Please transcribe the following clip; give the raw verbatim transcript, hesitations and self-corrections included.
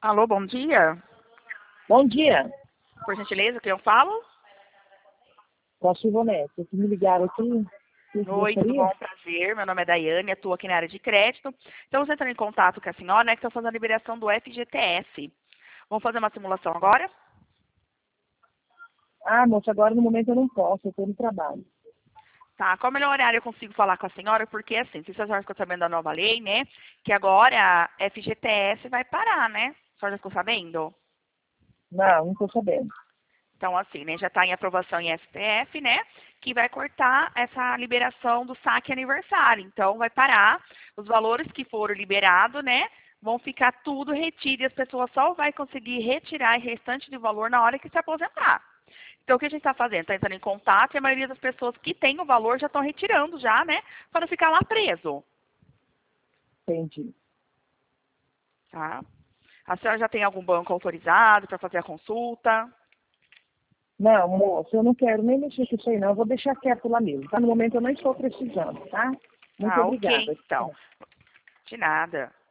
Alô, bom dia. Bom dia, Por gentileza, quem eu falo? com a Silvonete. Que me ligaram aqui. Que Oi, tudo gostaria? bom? Prazer. Meu nome é Daiane, atuo aqui na área de crédito. Estamos entrando em contato com a senhora, né, que está fazendo a liberação do F G T S. Vamos fazer uma simulação agora? Ah, moça, agora no momento eu não posso, eu estou no trabalho. Tá, qual é o melhor horário eu consigo falar com a senhora? Porque, assim, se a senhora ficou sabendo da nova lei, né, que agora a F G T S vai parar, né? A senhora já ficou sabendo? Não, não estou sabendo. Então, assim, né, já está em aprovação em S T F, né, que vai cortar essa liberação do saque aniversário. Então, vai parar, os valores que foram liberados, né, vão ficar tudo retido e as pessoas só vão conseguir retirar o restante de valor na hora que se aposentar. Então, o que a gente está fazendo? Está entrando em contato e a maioria das pessoas que têm o valor já estão retirando já, né, para não ficar lá preso, Entendi. tá? A senhora já tem algum banco autorizado para fazer a consulta? Não, moça, eu não quero nem mexer com isso aí, não. Eu vou deixar quieto lá mesmo, tá? No momento eu não estou precisando, tá? Muito Ah, ok, obrigada. então. De nada.